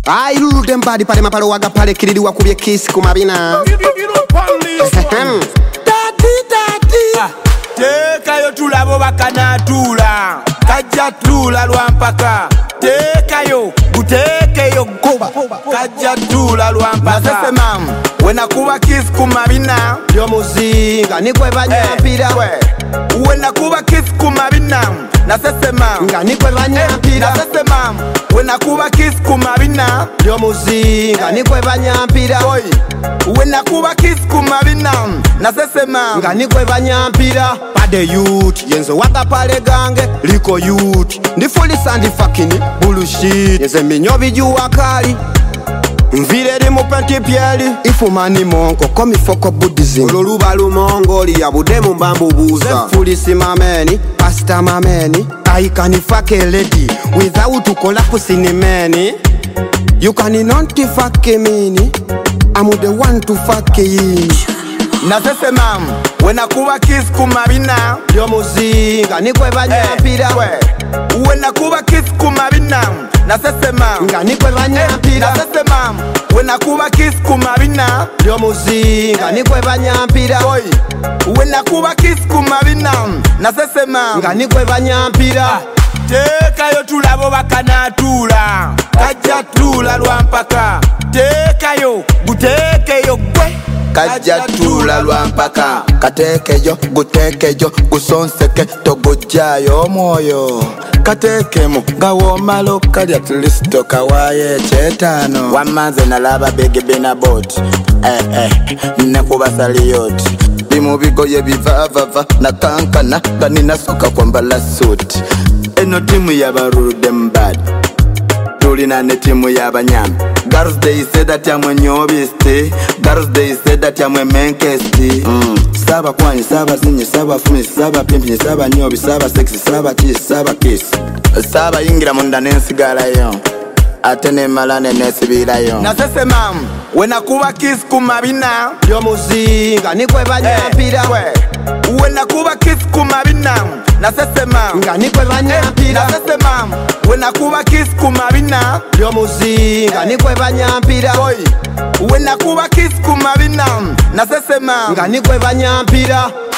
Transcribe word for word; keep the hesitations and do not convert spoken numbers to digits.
Ai lulu dembadi pale mapalo waga pale kiridi wakubye kiss kumabina. Tati tati teka yo tulabo bakana tula kajja tula lwampaka teka yo guteke yo goba kajja tula lwampaka sese mam wena kuba kiss kumabina yo muzinga nikwe banyapira eh, wena kuba kiss kumabina na sese mam nga nikwe banyapira na sese mam wena kuba kiss kumabina yo muzinga nikwe banyapira boy wena kuba kiss kumabina na sese mam nga nikwe banyapira pade youth yenzo waka pale gange liko youth ndifulisa ndi fucking bullshit yenze minyobi juwa kali mvile di mupenti pieli ifumani monko komi foko buddhism ololuba lumongoli ya budemu mbambu buza fulisi mameni pasta mameni I can fuck a lady without collapse in many. You can not fuck me. I'm the one to fuck you. Na sese mam wena kuba kiss kumabina yo muzinga nikwe banyapira eh, wena kuba kiss kumabina na sese mam nga nikwe banyapira na sese mam wena kuba kiss kumabina yo muzinga nikwe banyapira boy wena kuba kiss kumabina na sese mam nga nikwe banyapira teka yo tulabo bakana tula kajja tula lwampaka teka yo guteke yo gwe kajja tula lwampaka kateke yo guteke yo gusonseke togojayo omwoyo katekemu nga womalo kalya tulisto kawaye chetano wamanze nalaba bege bena bot eh eh nekuba saliyot bimubigo ye bivavava na kankana ganina soka kwambala suit eno timu yabarude mbad tulina ne timu yabanyama. Girls they say that yamwe nyobiste, girls they say that yamwe menkesti. Mm. Saba kwani, saba zinyi, saba fumi, saba pimpi, saba nyobi, saba sexy, saba cheese, saba kiss. Saba ingira munda nensigala yo, atene malane nesibila yo. Na sese mam wena kuba kiss kumabina yo muzinga nikwe banyapira eh, wena kuba kiss kumabina na sese mam nga nikwe banyapira na sese mam wena kuba kiss kumabina yo muzinga nikwe banyapira boy wena kuba kiss kumabina na sese mam nga nikwe banyapira